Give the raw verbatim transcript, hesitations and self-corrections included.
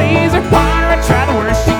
please her. Why do I try the worst?